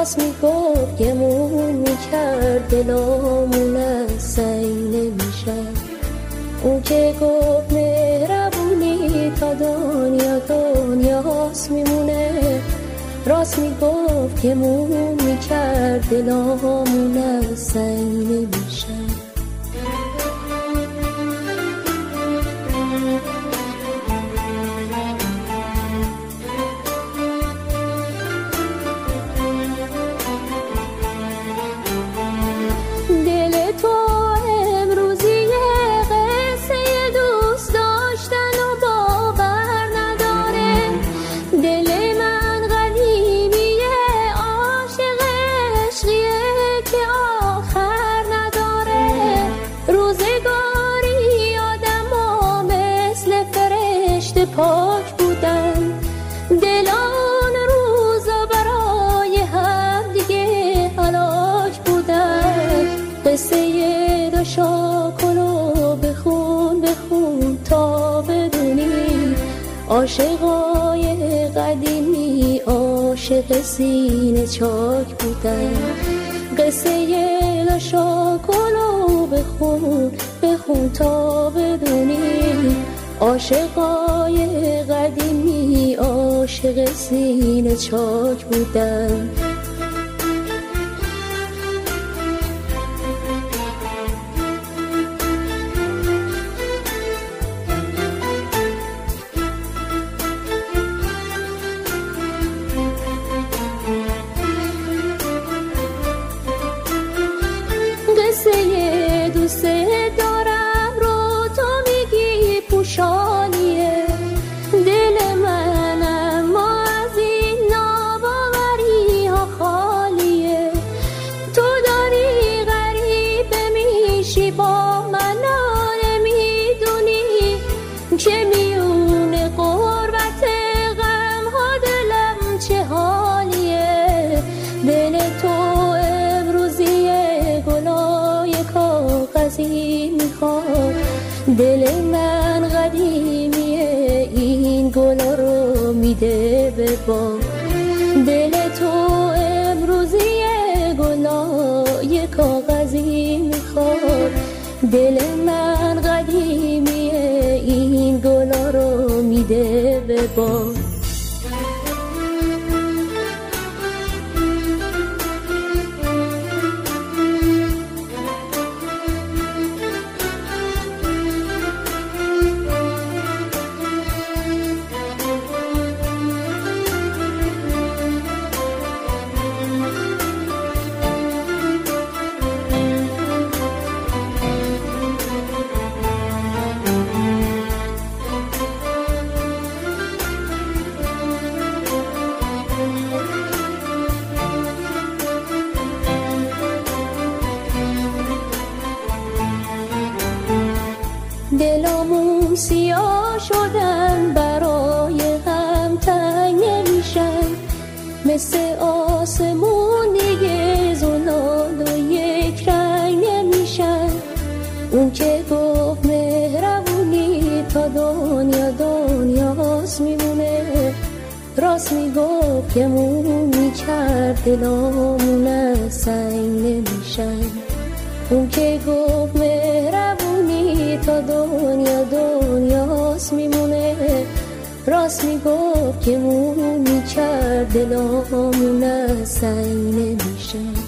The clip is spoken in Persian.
راست میگفت گمون میکرد دلامون از سنگ نمیشن. اون که گفت مهربونی تا دنیا دنیاست میمونه، راست میگفت گمون میکرد دلامون از سنگ نمیشن. پاک بودن دلان روزا برای هم دیگه هلاک بودن. قصه دو شاکلو بخون تا بدونی عاشقای قدیمی عاشق سینه چاک بودن. قصه دو شاکلو بخون تا بدونی عاشقای قدیمی عاشق سینه چاک بودن. قصه دوست دارم رو تو میگی پوشانیه دل من، اما از این ناباوری ها خالیه. تو داری غریبه میشی با من نمیدونی که میونه قربت غم ها دلم چه حالیه. دل تو امروزیه گلای کاغذی میخواد، دل من قدیمیه این گلا رو میده به باد. دل تو امروزیه گلای کاغذی میخواد، دل من قدیمیه این گلا رو میده به باد. دلامون سیاه شدن برای هم تنگ نمیشن، مثل آسمون دیگه زلال و یک رنگ نمیشن. اون که گفت مهربونی تا دنیا دنیاست میمونه، راست میگفت گمون میکرد دلامون از سنگ نمیشن. اون که گفت مهربونی تا دنیا دنیاست میمونه، راست میگفت گمون میکرد دلامون از سنگ نمیشن.